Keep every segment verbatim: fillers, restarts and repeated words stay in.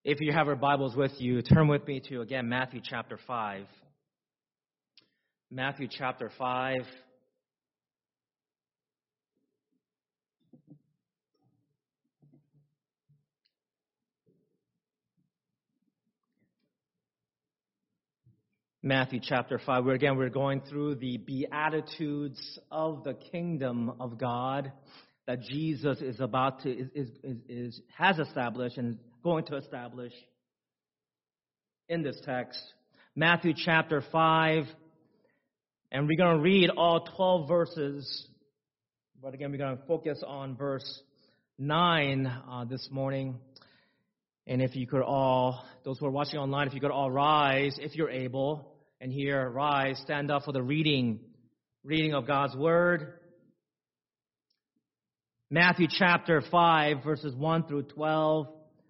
If you have your Bibles with you, turn with me to, again, Matthew chapter five. Matthew chapter five. Matthew chapter five, where again we're going through the Beatitudes of the kingdom of God that Jesus is about to, is, is, is, is has established and is going to establish in this text. Matthew chapter five, and we're going to read all twelve verses, but again we're going to focus on verse nine uh, this morning. And if you could all, those who are watching online, if you could all rise, if you're able, and here, rise, stand up for the reading, reading of God's Word. Matthew chapter five, verses one through twelve.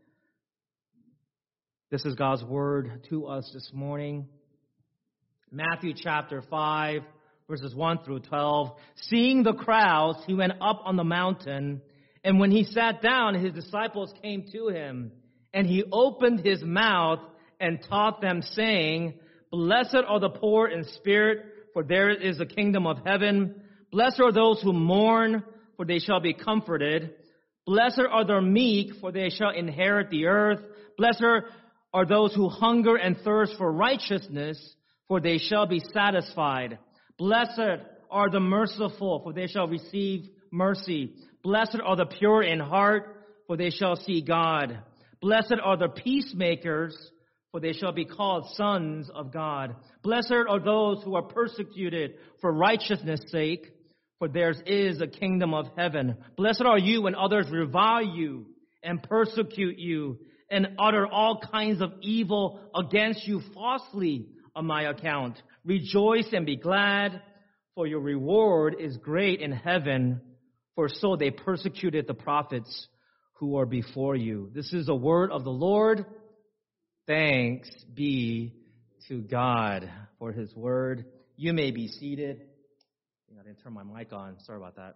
This is God's Word to us this morning. Matthew chapter five, verses one through twelve. Seeing the crowds, he went up on the mountain, and when he sat down, his disciples came to him, and he opened his mouth and taught them, saying, Blessed are the poor in spirit, for there is the kingdom of heaven. Blessed are those who mourn, for they shall be comforted. Blessed are the meek, for they shall inherit the earth. Blessed are those who hunger and thirst for righteousness, for they shall be satisfied. Blessed are the merciful, for they shall receive mercy. Blessed are the pure in heart, for they shall see God. Blessed are the peacemakers, for they shall be called sons of God. Blessed are those who are persecuted for righteousness' sake, for theirs is the kingdom of heaven. Blessed are you when others revile you and persecute you and utter all kinds of evil against you falsely on my account. Rejoice and be glad, for your reward is great in heaven, for so they persecuted the prophets who are before you. This is the word of the Lord. Thanks be to God for his word. You may be seated. I didn't turn my mic on. Sorry about that.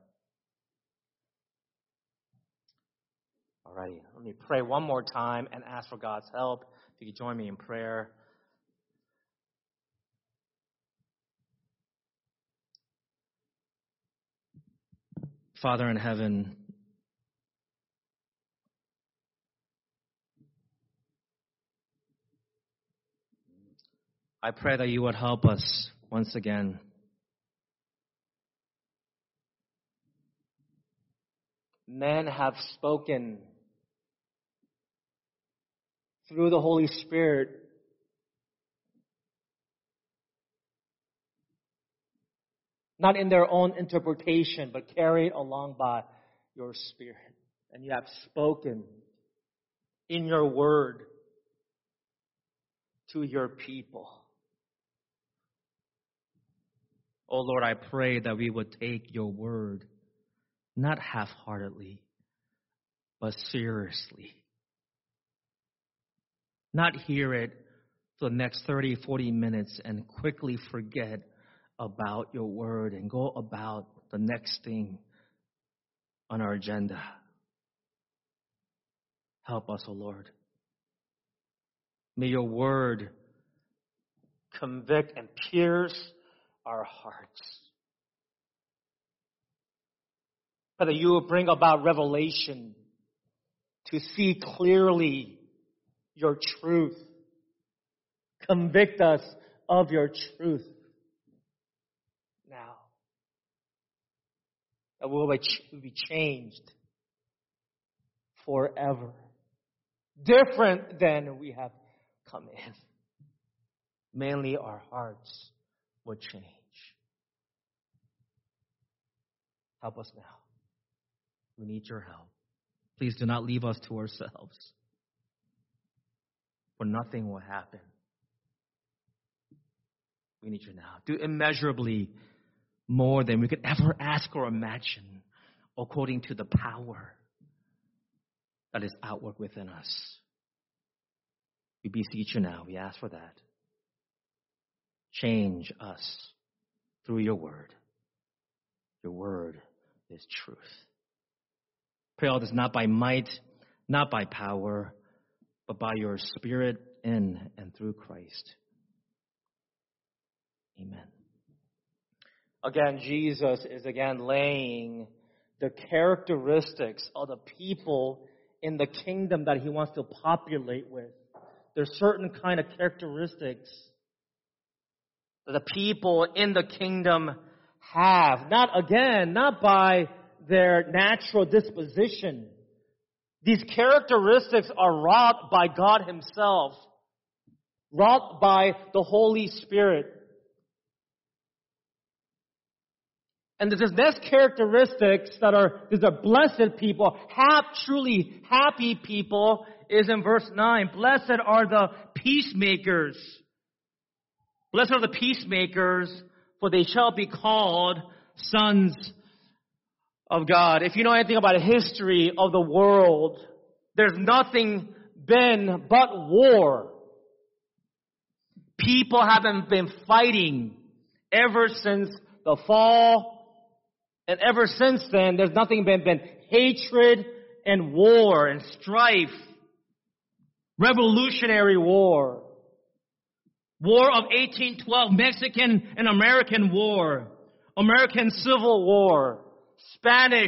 All righty. Let me pray one more time and ask for God's help. If you could join me in prayer. Father in heaven, I pray that you would help us once again. Men have spoken through the Holy Spirit not in their own interpretation, but carried along by your Spirit. And you have spoken in your word to your people. Oh Lord, I pray that we would take your word not half-heartedly, but seriously. Not hear it for the next thirty, forty minutes and quickly forget about your word and go about the next thing on our agenda. Help us, O Lord. May your word convict and pierce our hearts. Father, you will bring about revelation to see clearly your truth. Convict us of your truth now. That we will be changed forever. Different than we have come in. Mainly our hearts will change. Help us now. We need your help. Please do not leave us to ourselves, for nothing will happen. We need you now. Do immeasurably more than we could ever ask or imagine, according to the power that is outward within us. We beseech you now. We ask for that. Change us through your word. Your word is truth. Pray all this not by might, not by power, but by your Spirit in and through Christ. Amen. Again, Jesus is again laying the characteristics of the people in the kingdom that he wants to populate with. There's certain kind of characteristics that the people in the kingdom have. Not, again, not by their natural disposition. These characteristics are wrought by God himself, wrought by the Holy Spirit. And there's next characteristics that are, these are blessed people, have truly happy people, is in verse nine. Blessed are the peacemakers. Blessed are the peacemakers, for they shall be called sons of God. If you know anything about the history of the world, there's nothing been but war. People haven't been fighting ever since the fall. And ever since then, there's nothing been, been hatred and war and strife. Revolutionary war. War of eighteen twelve, Mexican and American War. American Civil War. Spanish.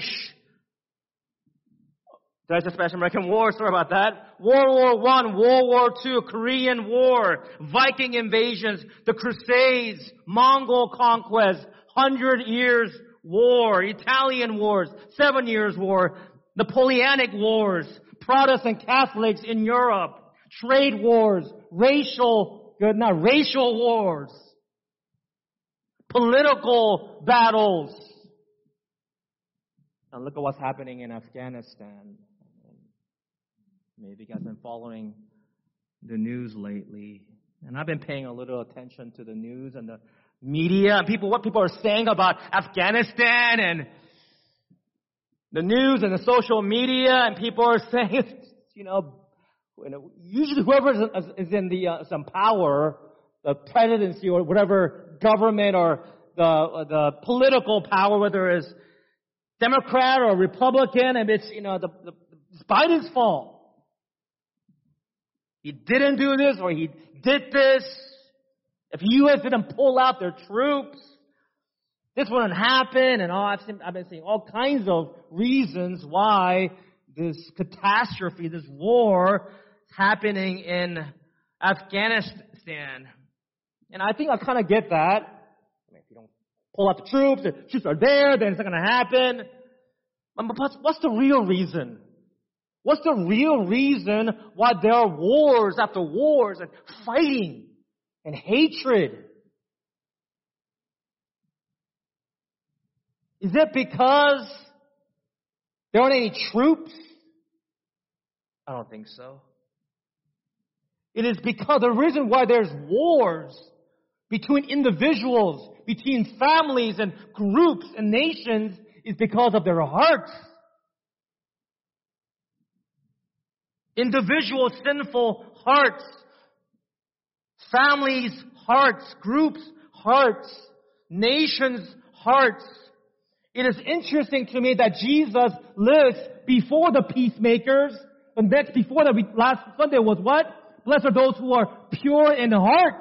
Did I say Spanish American War? Sorry about that. World War One, World War Two, Korean War, Viking invasions, the Crusades, Mongol conquest, Hundred Years War, Italian Wars, Seven Years War, Napoleonic Wars, Protestant Catholics in Europe, trade wars, racial, good, not racial wars, political battles. And look at what's happening in Afghanistan. Maybe you guys have been following the news lately. And I've been paying a little attention to the news and the media and people, what people are saying about Afghanistan and the news and the social media, and people are saying, you know, usually whoever is in the uh, some power, the presidency or whatever government or the the political power, whether it's Democrat or Republican, and it's you know the, the it's Biden's fault. He didn't do this or he did this. If the U S didn't pull out their troops, this wouldn't happen. And all I've, seen, I've been seeing all kinds of reasons why this catastrophe, this war, is happening in Afghanistan. And I think I kind of get that. I mean, if you don't pull out the troops, the troops are there, then it's not going to happen. But what's the real reason? What's the real reason why there are wars after wars and fighting and hatred? Is it because there aren't any troops? I don't think so. It is because the reason why there's wars between individuals, between families and groups and nations is because of their hearts. Individual sinful hearts, families' hearts, groups' hearts, nations' hearts. It is interesting to me that Jesus lives before the peacemakers. The next before the last Sunday was what? Blessed are those who are pure in heart.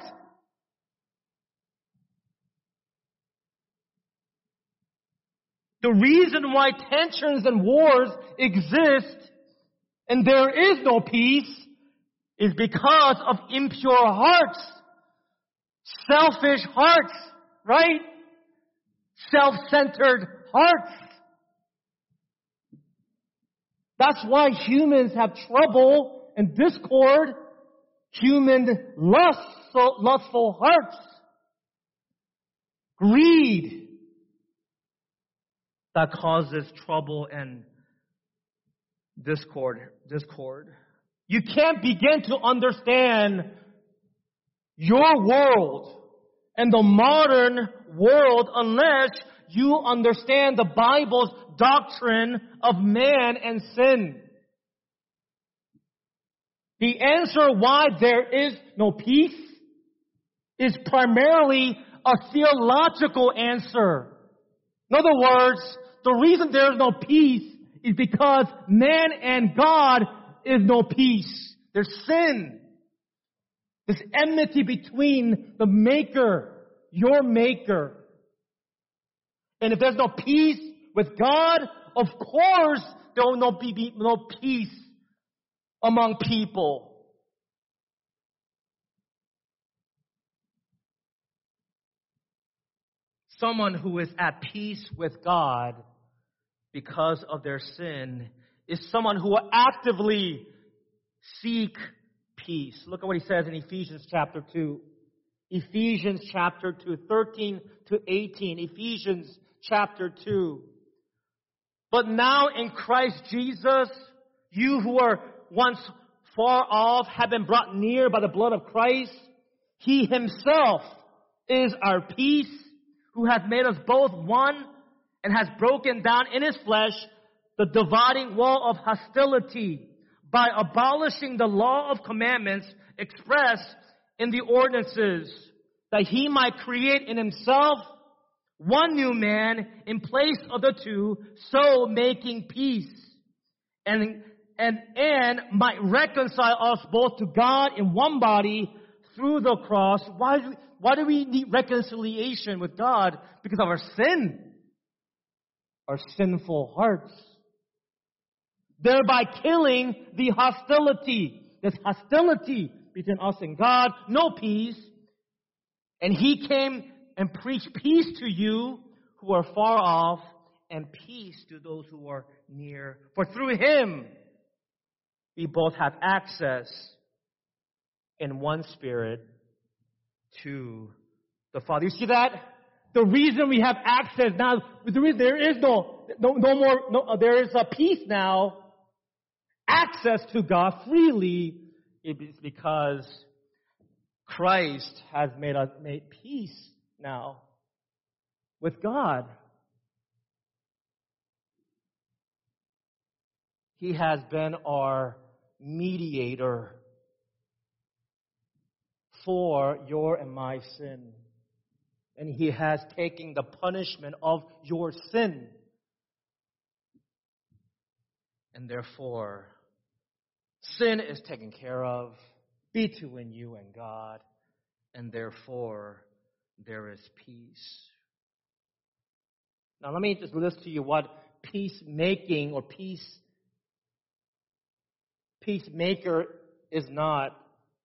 The reason why tensions and wars exist and there is no peace is because of impure hearts. Selfish hearts, right? Self-centered hearts. That's why humans have trouble and discord. Human lust, lustful hearts. Greed that causes trouble and discord. Discord. You can't begin to understand your world and the modern world unless you understand the Bible's doctrine of man and sin. The answer why there is no peace is primarily a theological answer. In other words, the reason there is no peace is because man and God is no peace. There's sin. This enmity between the Maker, your Maker. And if there's no peace with God, of course there will no be no peace among people. Someone who is at peace with God because of their sin is someone who will actively seek peace. Look at what he says in Ephesians chapter two. Ephesians chapter two, thirteen to eighteen. Ephesians chapter two. But now in Christ Jesus, you who were once far off have been brought near by the blood of Christ. He himself is our peace, who has made us both one and has broken down in his flesh the dividing wall of hostility by abolishing the law of commandments expressed in the ordinances, that he might create in himself one new man in place of the two, so making peace, and and and might reconcile us both to God in one body through the cross. Why do, why do we need reconciliation with God? Because of our sin, our sinful hearts. Thereby killing the hostility. There's hostility between us and God, no peace. And he came and preached peace to you who are far off, and peace to those who are near. For through him we both have access in one Spirit to the Father. You see that? The reason we have access now, the reason there is no, no, no more, no, there is a peace now, access to God freely, it is because Christ has made us made peace now with God. He has been our mediator for your and my sin. And he has taken the punishment of your sin. And therefore, sin is taken care of between you and God. And therefore, there is peace. Now let me just list to you what peacemaking or peace peacemaker is not.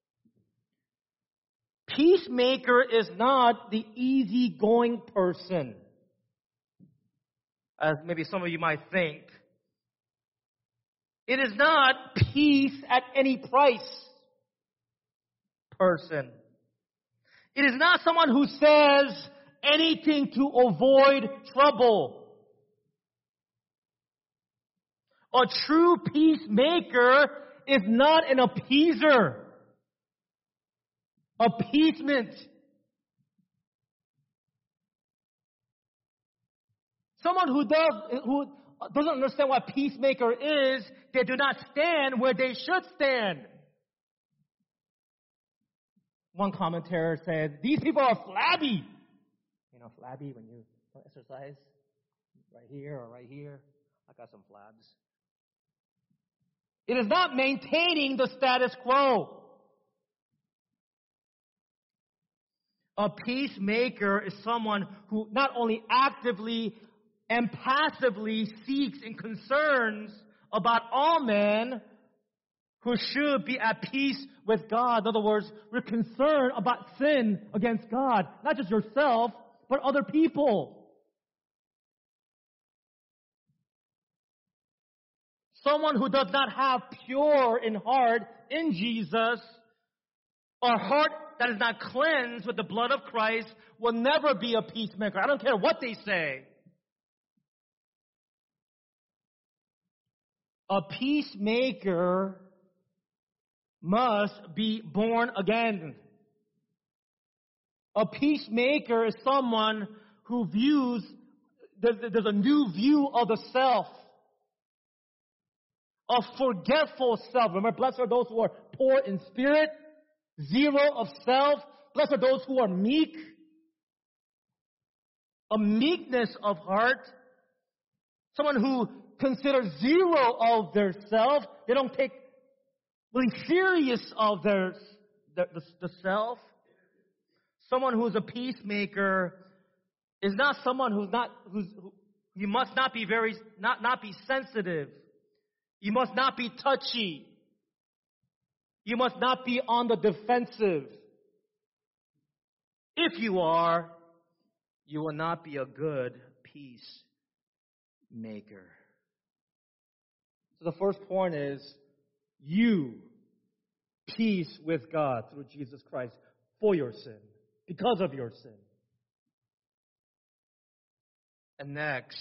Peacemaker is not the easygoing person, as maybe some of you might think. It is not peace at any price person. It is not someone who says anything to avoid trouble. A true peacemaker is not an appeaser. Appeasement. Someone who does who doesn't understand what peacemaker is, they do not stand where they should stand. One commentator said, "These people are flabby." You know, flabby when you exercise right here or right here. I got some flabs. It is not maintaining the status quo. A peacemaker is someone who not only actively and passively seeks and concerns about all men, who should be at peace with God. In other words, we're concerned about sin against God. Not just yourself, but other people. Someone who does not have pure in heart in Jesus, a heart that is not cleansed with the blood of Christ, will never be a peacemaker. I don't care what they say. A peacemaker must be born again. A peacemaker is someone who views, there's, there's a new view of the self. A forgetful self. Remember, blessed are those who are poor in spirit, zero of self. Blessed are those who are meek. A meekness of heart. Someone who considers zero of their self. They don't take being serious of their the, the, the self. Someone who is a peacemaker is not someone who's not who's who, you must not be very not not be sensitive. You must not be touchy. You must not be on the defensive. If you are, you will not be a good peacemaker. So the first point is you peace with God through Jesus Christ for your sin, because of your sin. And next,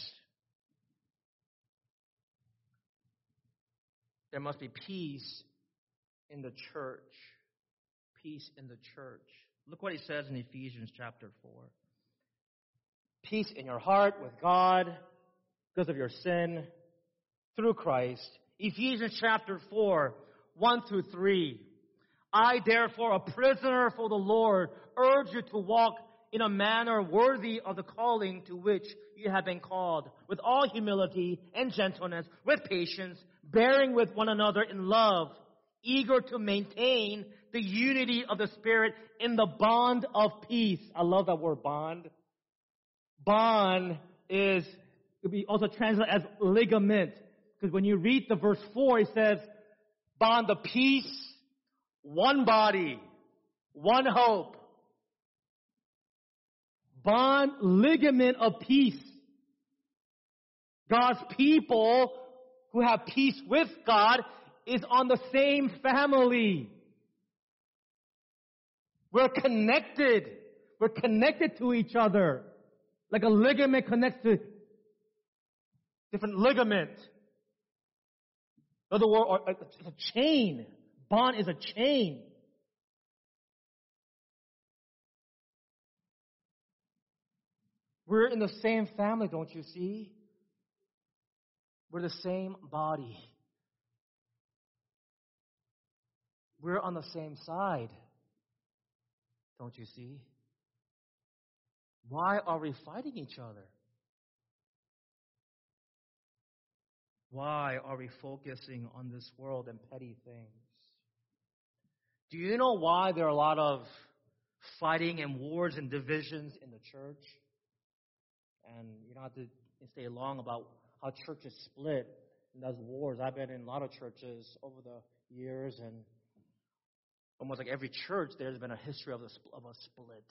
there must be peace in the church. Peace in the church. Look what he says in Ephesians chapter four. Peace in your heart with God because of your sin through Christ. Ephesians chapter four, one through three. I, therefore, a prisoner for the Lord, urge you to walk in a manner worthy of the calling to which you have been called, with all humility and gentleness, with patience, bearing with one another in love, eager to maintain the unity of the Spirit in the bond of peace. I love that word, bond. Bond is, it could be also translated as ligament. Because when you read the verse four, it says, bond of peace, one body, one hope. Bond, ligament of peace. God's people who have peace with God is on the same family. We're connected. We're connected to each other. Like a ligament connects to different ligament. In other words, it's a chain. Bond is a chain. We're in the same family, don't you see? We're the same body. We're on the same side, don't you see? Why are we fighting each other? Why are we focusing on this world and petty things? Do you know why there are a lot of fighting and wars and divisions in the church? And you don't have to stay long about how churches split and those wars. I've been in a lot of churches over the years, and almost like every church, there's been a history of a, of a split.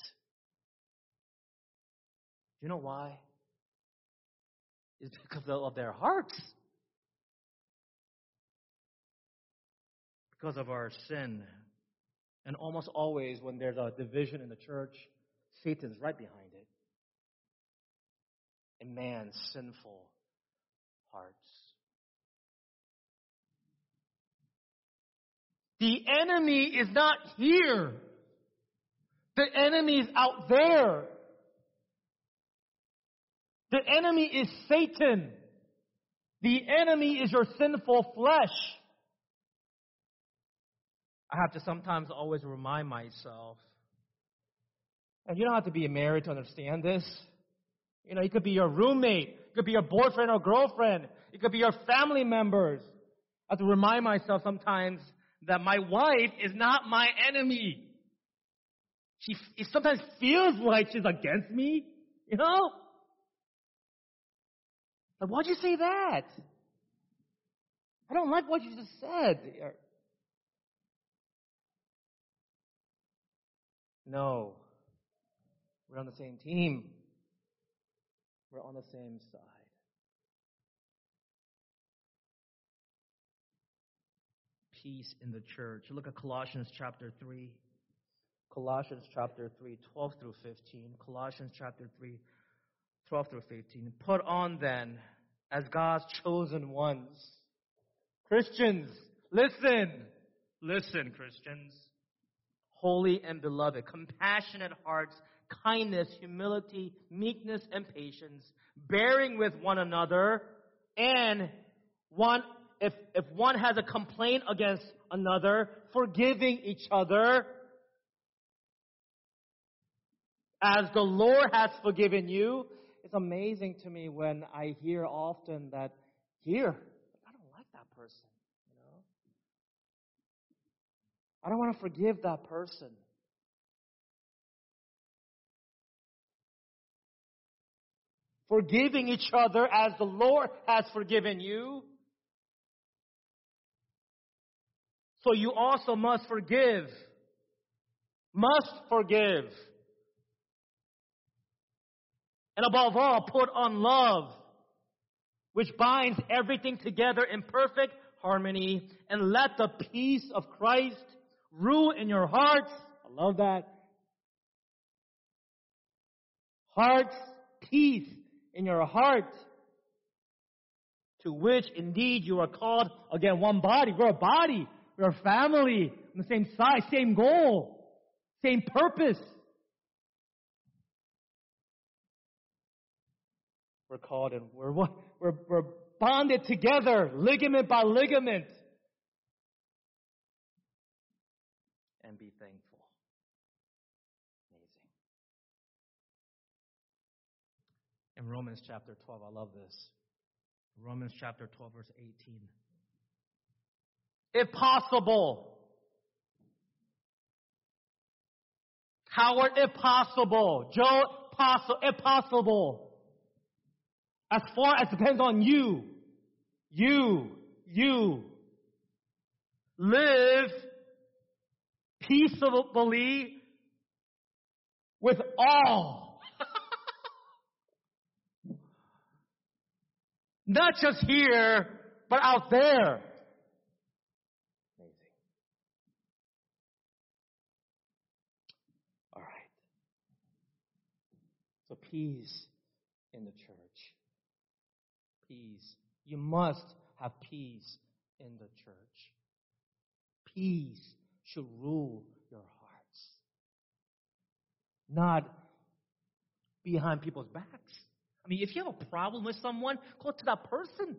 Do you know why? It's because of their hearts. Because of our sin. And almost always when there's a division in the church, Satan's right behind it. In man's sinful hearts. The enemy is not here. The enemy is out there. The enemy is Satan. The enemy is your sinful flesh. I have to sometimes always remind myself. And you don't have to be married to understand this. You know, it could be your roommate. It could be your boyfriend or girlfriend. It could be your family members. I have to remind myself sometimes that my wife is not my enemy. She it sometimes feels like she's against me, you know? Like, why'd you say that? I don't like what you just said. No. We're on the same team. We're on the same side. Peace in the church. Look at Colossians chapter three. Colossians chapter three, twelve through fifteen. Colossians chapter three, twelve through fifteen. Put on then, as God's chosen ones. Christians, listen. Listen, Christians. Holy and beloved, compassionate hearts, kindness, humility, meekness, and patience, bearing with one another, and one if if one has a complaint against another, forgiving each other, as the Lord has forgiven you. It's amazing to me when I hear often that here, I don't like that person, you know. I don't want to forgive that person. Forgiving each other as the Lord has forgiven you. So you also must forgive. Must forgive. And above all, put on love, which binds everything together in perfect harmony. And let the peace of Christ rule in your hearts. I love that. Hearts, peace in your heart, to which indeed you are called. Again, one body. We're a body. We're a family. On the same side, same goal, same purpose. We're called and we're what? We're, we're bonded together, ligament by ligament. And be thankful. Amazing. In Romans chapter twelve, I love this. Romans chapter twelve, verse eighteen. If possible, Howard, if possible, Joe, possible, if possible, as far as depends on you, you, you, live peaceably with all. Not just here, but out there. Amazing. All right. So peace in the church. Peace. You must have peace in the church. Peace should rule your hearts. Not behind people's backs. I mean, if you have a problem with someone, go to that person.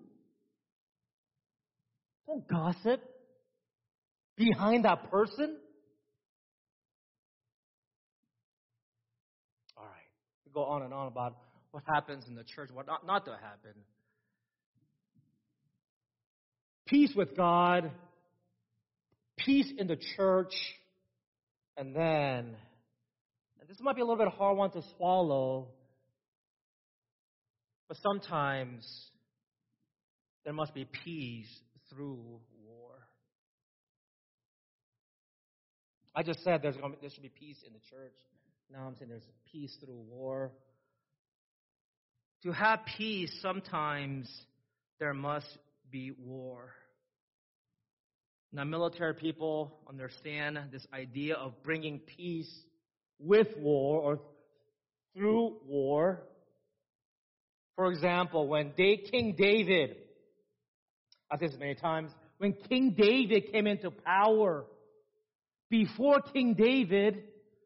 Don't gossip behind that person. All right. We go on and on about what happens in the church, what not, not to happen. Peace with God, peace in the church, and then, and this might be a little bit hard one to swallow, but sometimes there must be peace through war. I just said there's going to be, there should be peace in the church. Now I'm saying there's peace through war. To have peace, sometimes there must be war. Now, military people understand this idea of bringing peace with war or through war. For example, when King David, I've said this many times, when King David came into power, before King David,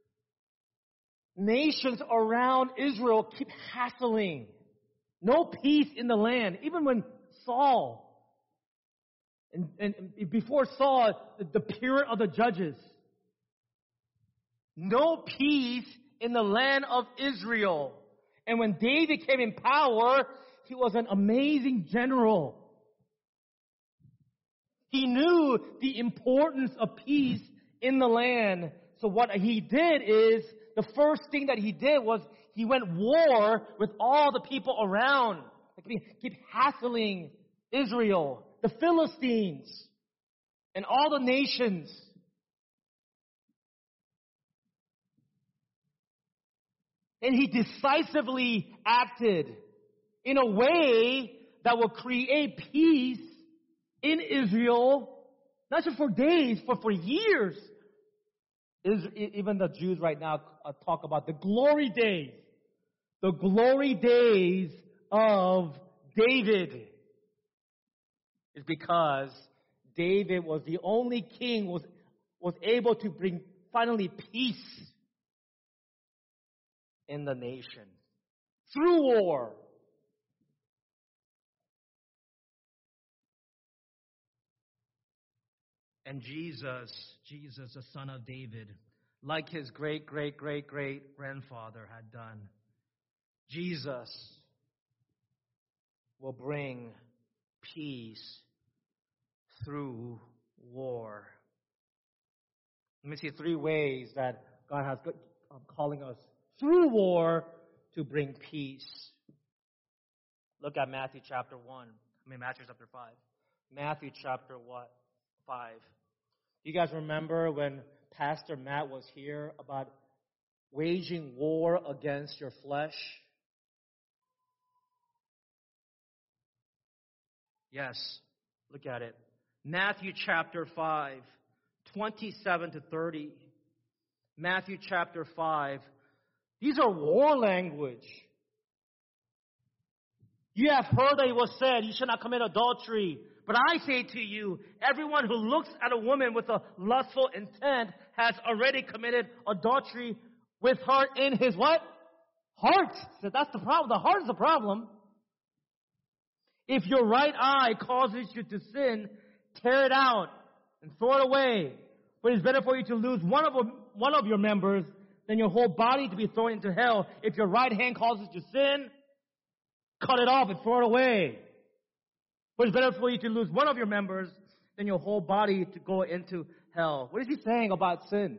nations around Israel keep hassling. No peace in the land. Even when Saul, and, and before Saul, the, the period of the judges, no peace in the land of Israel. And when David came in power, he was an amazing general. He knew the importance of peace in the land. So what he did is, the first thing that he did was he went war with all the people around. Like, keep hassling Israel, the Philistines, and all the nations. And he decisively acted in a way that will create peace in Israel, not just for days, but for years. Even the Jews right now talk about the glory days. The glory days of David. Is because David was the only king was was able to bring finally peace in the nation through war. And Jesus, Jesus, the son of David, like his great, great, great, great grandfather had done, Jesus will bring peace through war. Let me see three ways that God has um, calling us through war to bring peace. Look at Matthew chapter one. I mean, Matthew chapter five. Matthew chapter what? five. Do you guys remember when Pastor Matt was here about waging war against your flesh? Yes. Look at it. Matthew chapter five, twenty-seven to thirty. Matthew chapter five. These are war language. You have heard that it was said, you should not commit adultery. But I say to you, everyone who looks at a woman with a lustful intent has already committed adultery with her in his what? Heart. So that's the problem. The heart is the problem. If your right eye causes you to sin, tear it out and throw it away. But it's better for you to lose one of one of your members than your whole body to be thrown into hell. If your right hand causes you to sin, cut it off and throw it away. But it's better for you to lose one of your members than your whole body to go into hell. What is he saying about sin?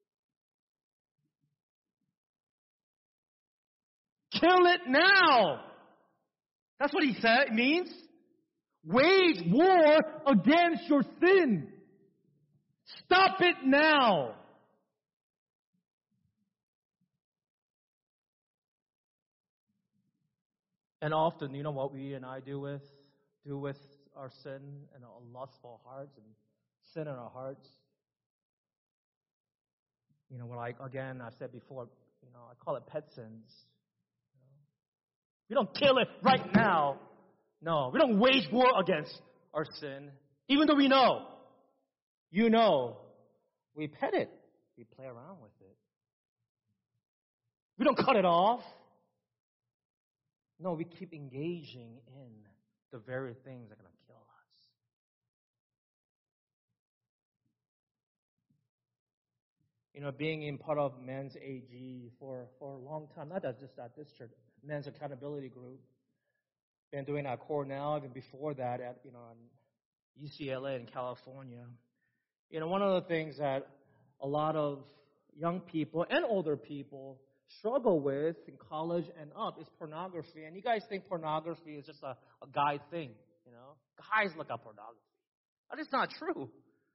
Kill it now. That's what he said. It means wage war against your sin. Stop it now. And often, you know what we and I do with do with our sin and our lustful hearts and sin in our hearts? You know, what I again I've said before, you know, I call it pet sins. We don't kill it right now. No, we don't wage war against our sin. Even though we know, you know, we pet it. We play around with it. We don't cut it off. No, we keep engaging in the very things that are going to kill us. You know, being in part of Men's A G for, for a long time, not just at this church, Men's Accountability Group. Been doing at Cornell, even before that at, you know, U C L A in California. You know, one of the things that a lot of young people and older people struggle with in college and up is pornography. And you guys think pornography is just a, a guy thing, you know? Guys look at pornography. That is not true.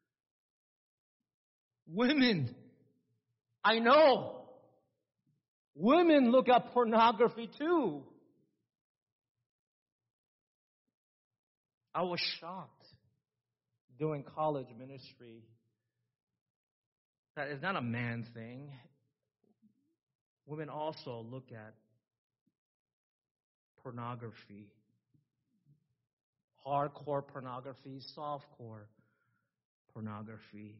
Women, I know, women look at pornography too. I was shocked doing college ministry. That is not a man thing. Women also look at pornography. Hardcore pornography, softcore pornography.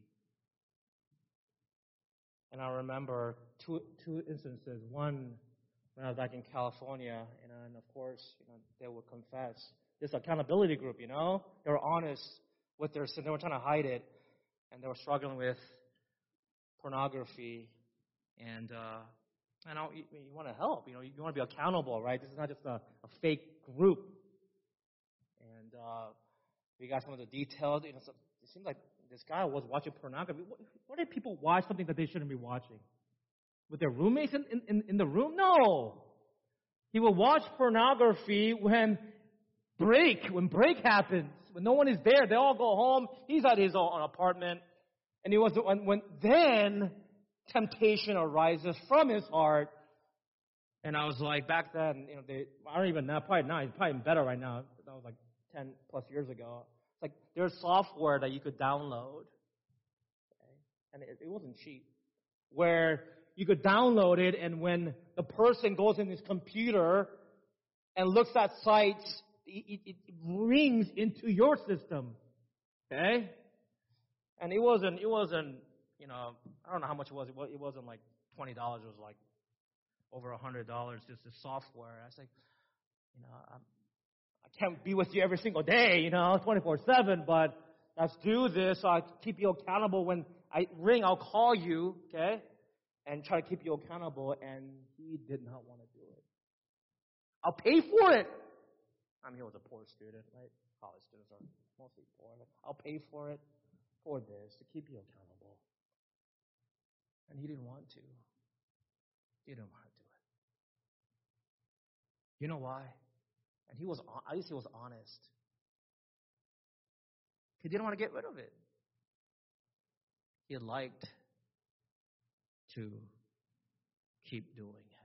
And I remember two two instances. One, when I was back in California, and, and of course, you know, they would confess. This accountability group, you know, they were honest with their sin. They were trying to hide it, and they were struggling with pornography. And uh, and I, you, you want to help, you know, you want to be accountable, right? This is not just a, a fake group. And uh, we got some of the details. You know, so it seems like this guy was watching pornography. What, what did people watch something that they shouldn't be watching? With their roommates in, in, in the room? No. He would watch pornography when break, when break happens, when no one is there. They all go home. He's at his own apartment. And it was when, when then temptation arises from his heart. And I was like, back then, you know, they, I don't even know, probably not, it's probably better right now. That was like ten plus years ago. It's like there's software that you could download. Okay? And it, it wasn't cheap. Where you could download it, and when the person goes in his computer and looks at sites, it, it, it rings into your system. Okay? And it wasn't, it wasn't, you know, I don't know how much it was. It wasn't like twenty dollars. It was like over one hundred dollars, just the software. I was like, you know, I'm, I can't be with you every single day, you know, twenty-four seven, but let's do this so I keep you accountable. When I ring, I'll call you, okay, and try to keep you accountable. And he did not want to do it. I'll pay for it. I mean, he was a poor student, right? College students are mostly poor. I'll pay for it for this to keep you accountable. And he didn't want to. He didn't want to do it. You know why? And he was, at least he was honest. He didn't want to get rid of it. He liked to keep doing it.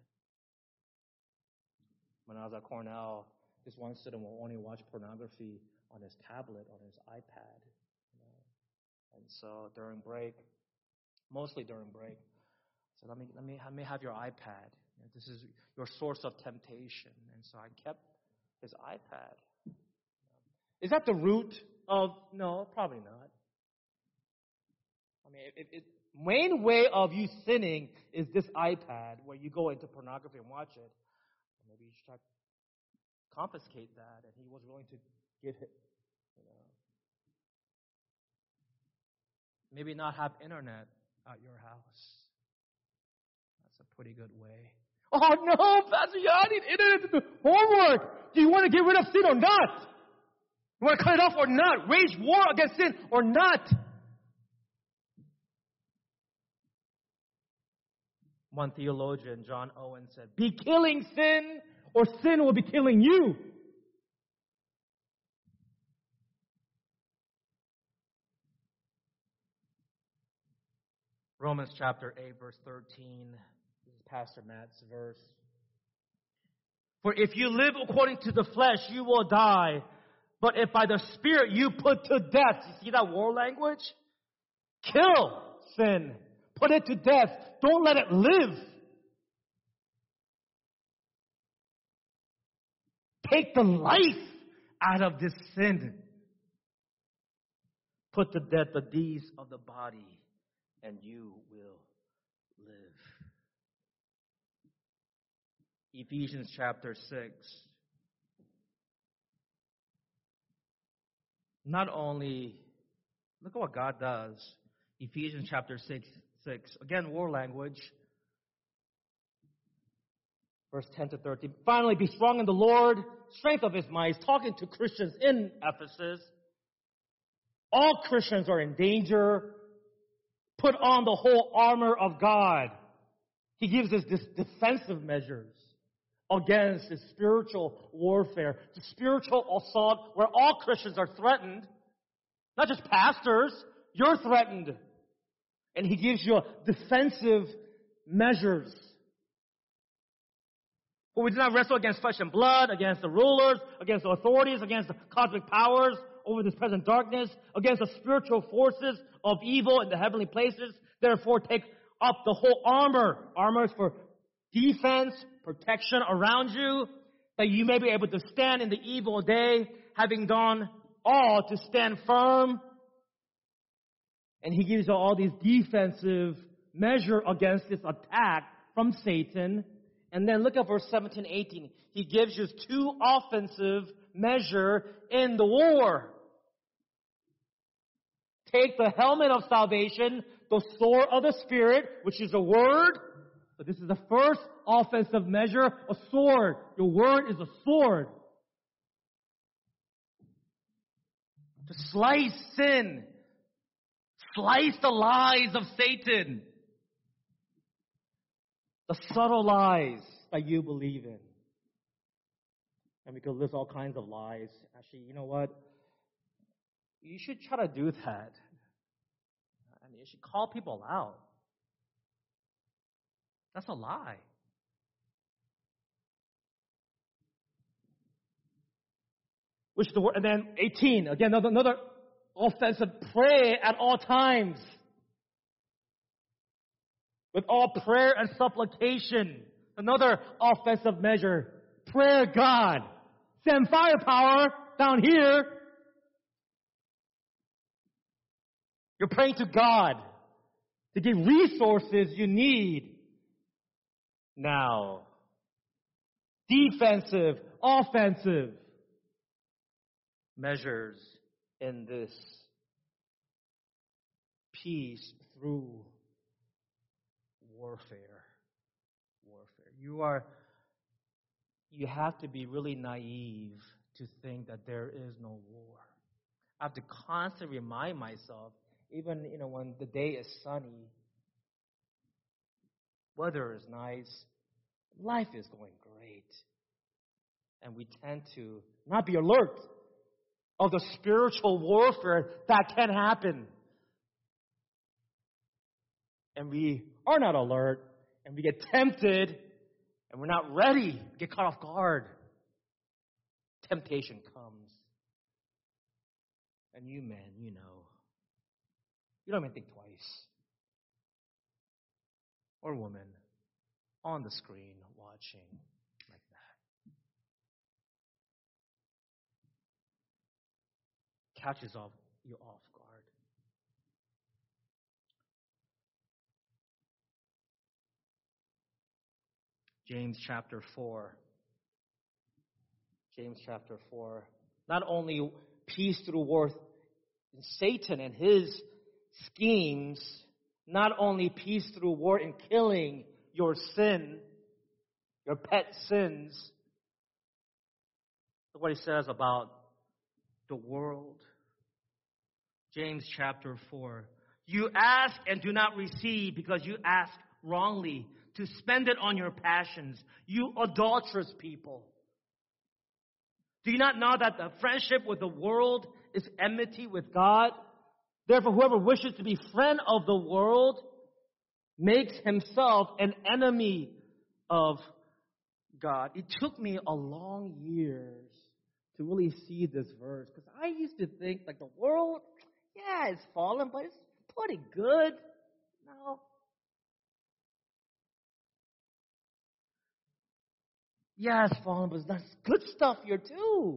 When I was at Cornell, this one student will only watch pornography on his tablet, on his iPad. You know? And so during break, mostly during break, so let me let me let me have your iPad. You know, this is your source of temptation. And so I kept his iPad. Is that the root of? No, probably not. I mean, it, it, main way of you sinning is this iPad, where you go into pornography and watch it. Maybe you should try to confiscate that, and he was willing to give it. You know, maybe not have internet at your house. That's a pretty good way. Oh no, Pastor, yeah, I need internet to do homework. Do you want to get rid of sin or not? You want to cut it off or not? Wage war against sin or not? One theologian, John Owen, said, be killing sin or sin will be killing you. Romans chapter eight, verse thirteen. This is Pastor Matt's verse. For if you live according to the flesh, you will die. But if by the Spirit you put to death, you see that war language? Kill sin. Put it to death. Don't let it live. Take the life out of this sin. Put to death the deeds of the body, and you will live. Ephesians chapter six. Not only, look at what God does. Ephesians chapter six, six. Again, war language. Verse ten to thirteen. Finally, be strong in the Lord, strength of his might. He's talking to Christians in Ephesus. All Christians are in danger. Put on the whole armor of God. He gives us this defensive measures against this spiritual warfare, the spiritual assault where all Christians are threatened. Not just pastors, you're threatened. And he gives you defensive measures. For we do not wrestle against flesh and blood, against the rulers, against the authorities, against the cosmic powers over this present darkness, against the spiritual forces of evil in the heavenly places. Therefore, take up the whole armor. Armor is for defense, protection around you, that you may be able to stand in the evil day, having done all to stand firm. And he gives you all these defensive measures against this attack from Satan. And then look at verse seventeen, eighteen. He gives you two offensive measures in the war. Take the helmet of salvation, the sword of the Spirit, which is the word. But this is the first offensive measure, a sword. Your word is a sword. To slice sin. Slice the lies of Satan. The subtle lies that you believe in. And we could list all kinds of lies. Actually, you know what? You should try to do that. I mean, you should call people out. That's a lie. Which the word, and then eighteen, again, another, another offensive, pray at all times. With all prayer and supplication. Another offensive measure. Prayer God. Send firepower down here. You're praying to God to give resources you need now. Defensive, offensive measures in this peace through warfare. Warfare. You are, you have to be really naive to think that there is no war. I have to constantly remind myself, even, you know, when the day is sunny, weather is nice, life is going great. And we tend to not be alert of the spiritual warfare that can happen. And we are not alert, and we get tempted, and we're not ready, we get caught off guard. Temptation comes. And you men, you know, you don't even think twice. Or woman, on the screen, watching like that. Catches off you off guard. James chapter four. James chapter four. Not only peace through war, Satan and his schemes, not only peace through war in killing your sin, your pet sins. Look what he says about the world. James chapter four. You ask and do not receive because you ask wrongly to spend it on your passions. You adulterous people. Do you not know that the friendship with the world is enmity with God? Therefore, whoever wishes to be friend of the world makes himself an enemy of God. It took me a long years to really see this verse, because I used to think like the world, yeah, it's fallen, but it's pretty good. No. Yeah, it's fallen, but there's good stuff here too.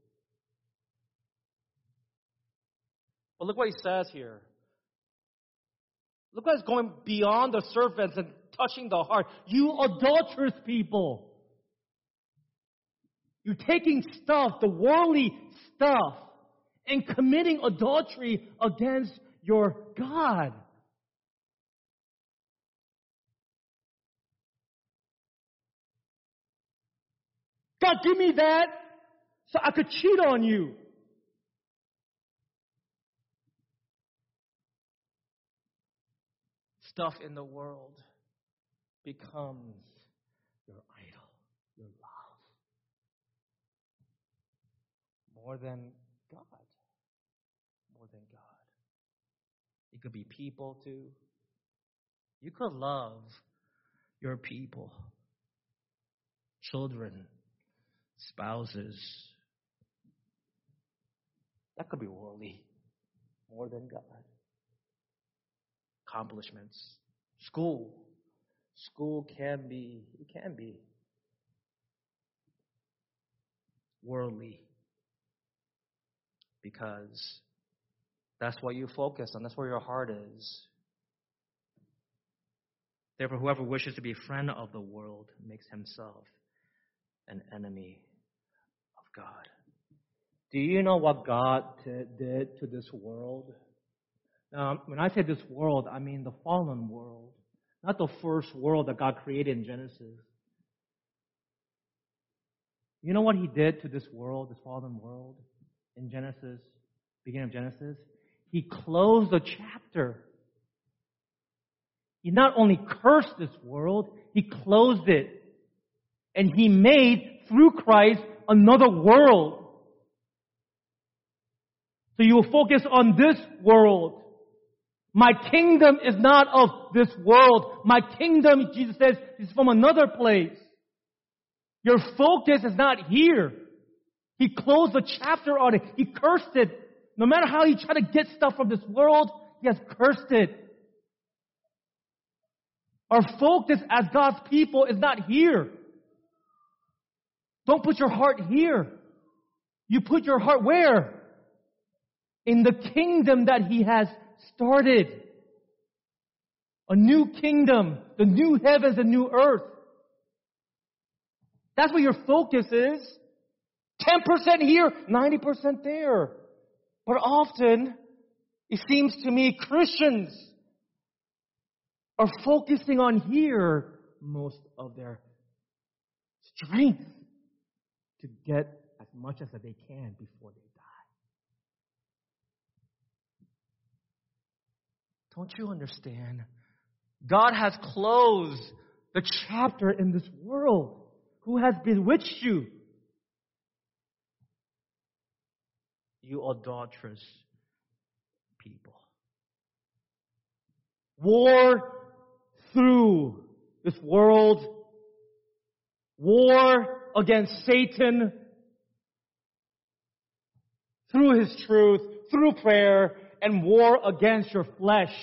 But look what he says here. Look what is going beyond the surface and touching the heart. You adulterous people. You're taking stuff, the worldly stuff, and committing adultery against your God. God, give me that so I could cheat on you. Stuff in the world becomes your idol, your love. More than God. More than God. It could be people too. You could love your people, children, spouses. That could be worldly. More than God. Accomplishments. School. School can be, it can be worldly. Because that's what you focus on. That's where your heart is. Therefore, whoever wishes to be a friend of the world makes himself an enemy of God. Do you know what God t- did to this world? Um, when I say this world, I mean the fallen world, not the first world that God created in Genesis. You know what He did to this world, this fallen world, in Genesis, beginning of Genesis? He closed the chapter. He not only cursed this world, He closed it. And He made, through Christ, another world. So you will focus on this world. My kingdom is not of this world. My kingdom, Jesus says, is from another place. Your focus is not here. He closed the chapter on it. He cursed it. No matter how you try to get stuff from this world, He has cursed it. Our focus as God's people is not here. Don't put your heart here. You put your heart where? In the kingdom that He has started. A new kingdom. The new heavens and new earth. That's where your focus is. ten percent here, ninety percent there. But often, it seems to me, Christians are focusing on here most of their strength to get as much as they can before they die. Don't you understand? God has closed the chapter in this world, who has bewitched you? You adulterous people. War through this world. War against Satan through his truth, through prayer, and war against your flesh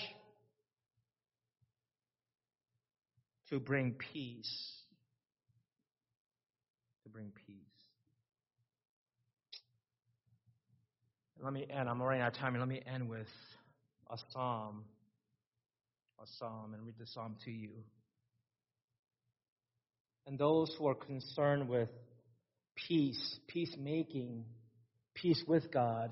to bring peace. To bring peace. Let me end. I'm running out of time. Let me end with a psalm. A psalm, and read the psalm to you. And those who are concerned with peace, peacemaking, peace with God,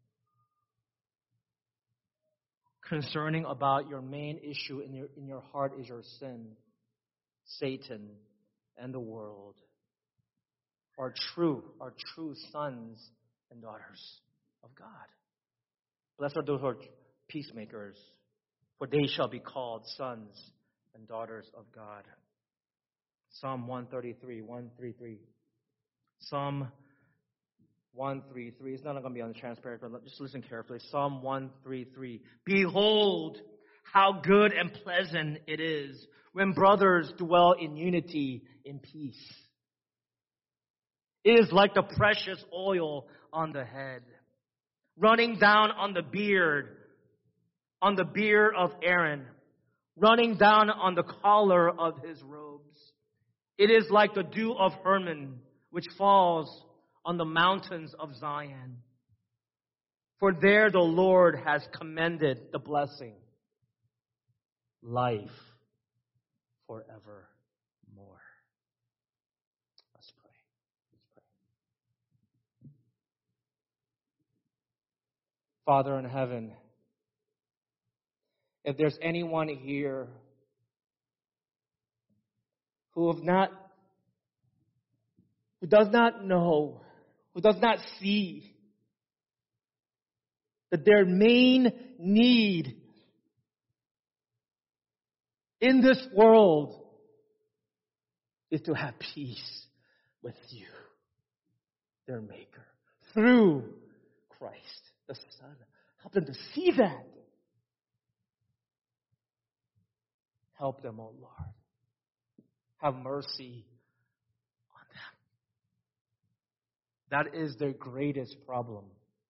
concerning about your main issue in your in your heart is your sin, Satan, and the world, are true, are true sons and daughters of God. Blessed are those who are peacemakers, for they shall be called sons and daughters of God. Psalm one thirty-three, one thirty-three. Psalm one thirty-three. It's not going to be on the transparent, but just listen carefully. Psalm one thirty-three. Behold, how good and pleasant it is when brothers dwell in unity in peace. It is like the precious oil on the head, running down on the beard, on the beard of Aaron, running down on the collar of his robes. It is like the dew of Hermon, which falls on the mountains of Zion. For there the Lord has commended the blessing, life forevermore. Let's pray. Let's pray. Father in heaven, if there's anyone here who have not, who does not know, who does not see that their main need in this world is to have peace with you, their Maker, through Christ, the Son. Help them to see that. Help them, O Lord. Have mercy on them. That is their greatest problem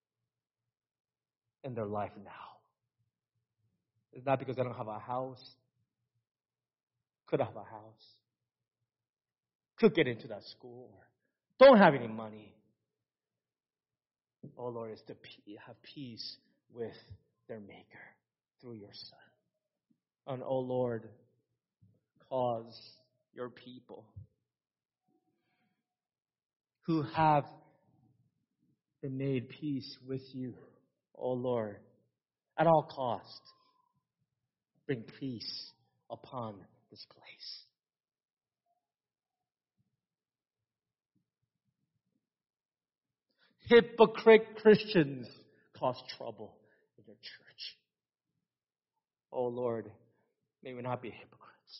in their life now. It's not because they don't have a house. Could have a house. Could get into that school. Don't have any money. Oh Lord, is to have peace with their Maker through your Son. And oh Lord, cause your people who have been made peace with you, oh Lord, at all cost, bring peace upon this place. Hypocrite Christians cause trouble in your church. Oh Lord, may we not be hypocrites.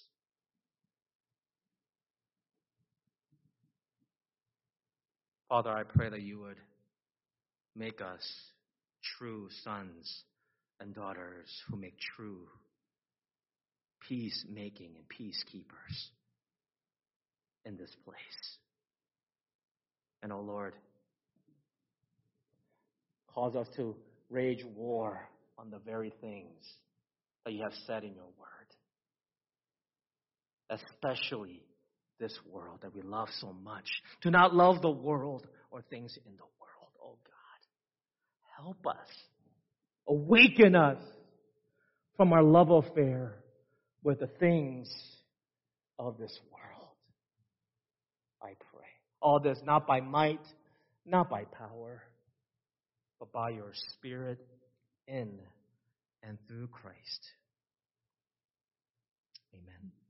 Father, I pray that you would make us true sons and daughters who make true peacemaking and peacekeepers in this place. And, oh Lord, cause us to wage war on the very things that you have said in your word. Especially this world that we love so much. Do not love the world or things in the world. Oh God, help us. Awaken us from our love affair with the things of this world. I pray. All this not by might, not by power, but by your Spirit in and through Christ. Amen.